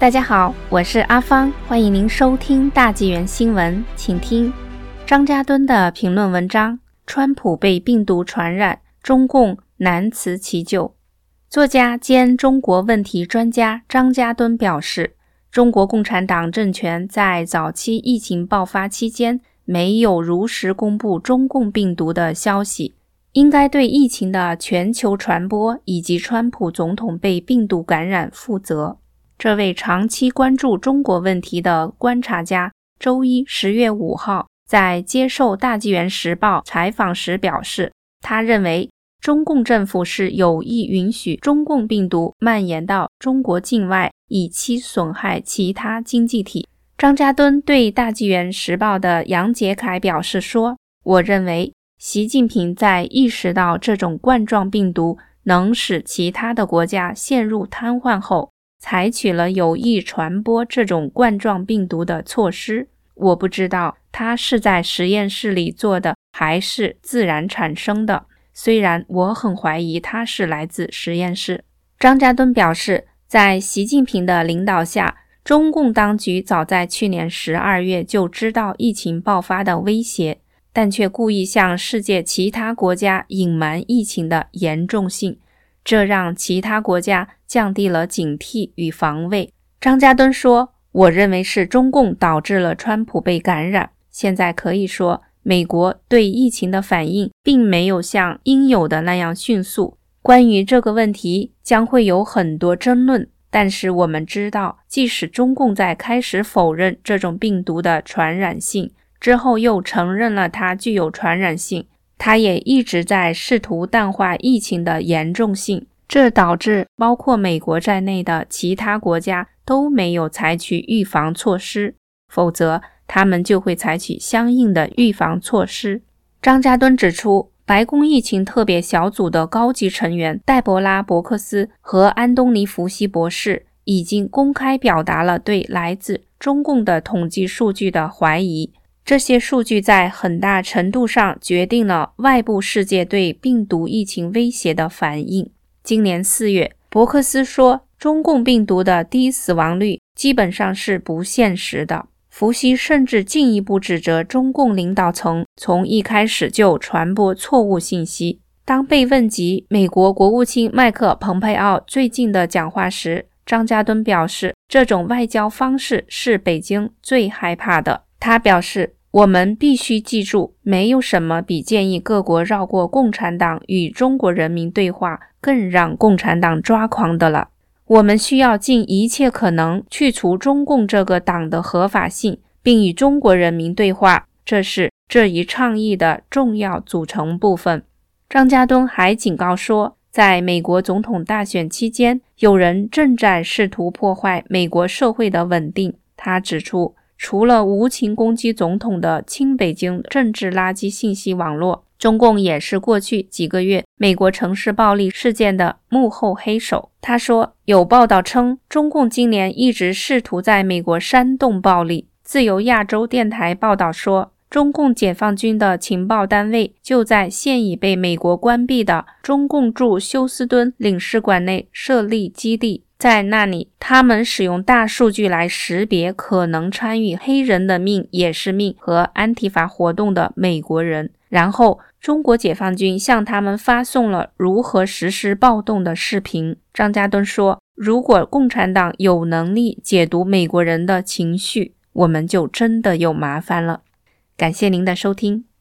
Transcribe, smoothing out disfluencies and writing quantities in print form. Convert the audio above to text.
大家好，我是阿芳，欢迎您收听大纪元新闻，请听张家敦的评论文章：川普被病毒传染，中共难辞其咎。作家兼中国问题专家张家敦表示，中国共产党政权在早期疫情爆发期间没有如实公布中共病毒的消息，应该对疫情的全球传播以及川普总统被病毒感染负责。这位长期关注中国问题的观察家周一10月5号在接受大纪元时报采访时表示，他认为中共政府是有意允许中共病毒蔓延到中国境外，以期损害其他经济体。张家敦对大纪元时报的杨杰凯表示说，我认为习近平在意识到这种冠状病毒能使其他的国家陷入瘫痪后，采取了有意传播这种冠状病毒的措施。我不知道他是在实验室里做的还是自然产生的，虽然我很怀疑他是来自实验室。张家敦表示，在习近平的领导下，中共当局早在去年12月就知道疫情爆发的威胁，但却故意向世界其他国家隐瞒疫情的严重性，这让其他国家降低了警惕与防卫。张家敦说，我认为是中共导致了川普被感染。现在可以说，美国对疫情的反应并没有像应有的那样迅速。关于这个问题将会有很多争论，但是我们知道，即使中共在开始否认这种病毒的传染性之后，又承认了它具有传染性，他也一直在试图淡化疫情的严重性，这导致包括美国在内的其他国家都没有采取预防措施，否则他们就会采取相应的预防措施。张家敦指出，白宫疫情特别小组的高级成员黛博拉·伯克斯和安东尼·福西博士已经公开表达了对来自中共的统计数据的怀疑，这些数据在很大程度上决定了外部世界对病毒疫情威胁的反应。今年4月，伯克斯说，中共病毒的低死亡率基本上是不现实的。福西甚至进一步指责中共领导层从一开始就传播错误信息。当被问及美国国务卿麦克·蓬佩奥最近的讲话时，张家敦表示，这种外交方式是北京最害怕的。他表示，我们必须记住，没有什么比建议各国绕过共产党与中国人民对话更让共产党抓狂的了。我们需要尽一切可能去除中共这个党的合法性，并与中国人民对话，这是这一倡议的重要组成部分。张家敦还警告说，在美国总统大选期间，有人正在试图破坏美国社会的稳定。他指出，除了无情攻击总统的亲北京政治垃圾信息网络，中共也是过去几个月美国城市暴力事件的幕后黑手。他说，有报道称，中共今年一直试图在美国煽动暴力。自由亚洲电台报道说，中共解放军的情报单位就在现已被美国关闭的中共驻休斯敦领事馆内设立基地，在那里，他们使用大数据来识别可能参与黑人的命也是命和安提法活动的美国人，然后中国解放军向他们发送了如何实施暴动的视频。张家敦说，如果共产党有能力解读美国人的情绪，我们就真的有麻烦了。感谢您的收听。